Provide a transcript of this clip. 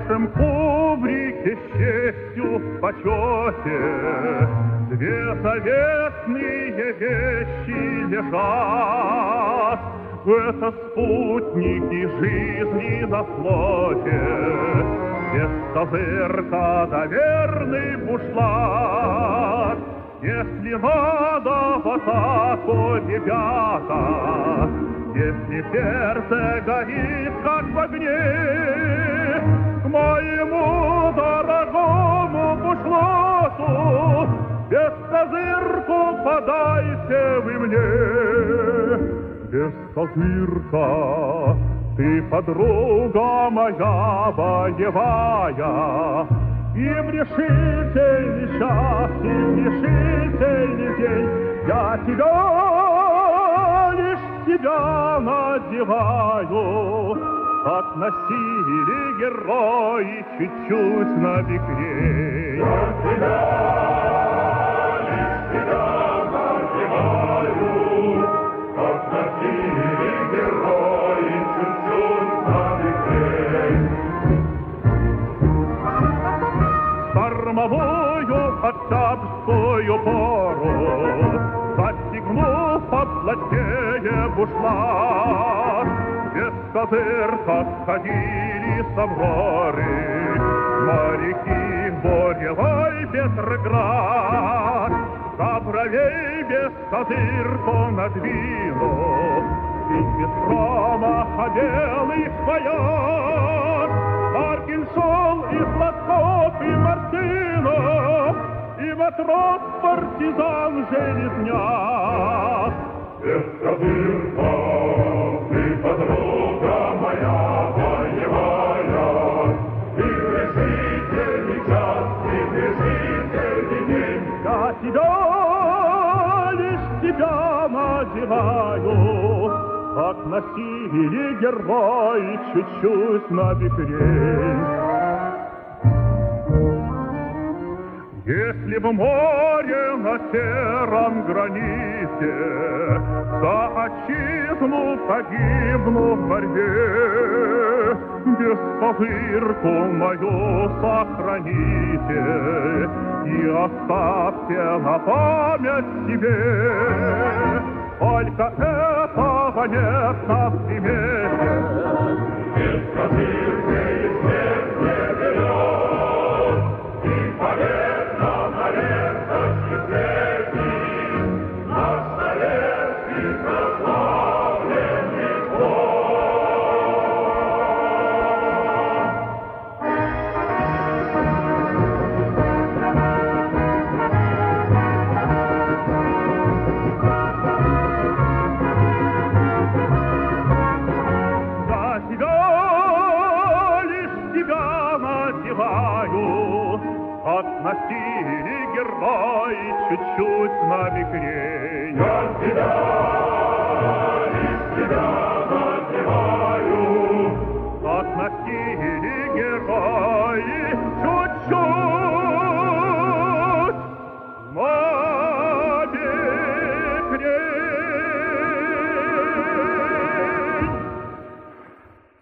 нашем кубрике с честью в почете две заветные вещи лежат. Это спутники жизни на флоте, без козырка да верный бушлат. Если надо в атаку, ребята, если сердце горит, как в огне, к моему дорогому бушлату без козырку подайте вы мне. Без козырка ты, подруга моя боевая, и в решительный час, и в решительный день я тебя, лишь тебя надеваю, как носили герои чуть-чуть на бекрень. Я тебя, лишь тебя надеваю, как носили герои чуть-чуть на бекрень. Штормовую октябрьскую пору, застегнув поплотнее бушлат, без козырка сходили со горы моряки в буревой Петроград. За бровей без козырку надвинув, ведь без промаха белый свояк, Маркиншон и Сладков и Мартынов, и матрос-партизан Железняк. Без козырка ты, подруга моя боевая, и в решительный час, и в решительный день я тебя, лишь тебя надеваю, как носили герои чуть-чуть на бекрень. Если в море на сером граните за отчизну погибну в борьбе, без козырку мою сохраните и оставьте на память себе. Только этого нет на примете. Без козырки и смерть не берет, и победа на ленточке светит, наш советский прославленный флот. Носили герои чуть-чуть на бекрень. Я тебя, лишь тебя надеваю, как носили герои чуть-чуть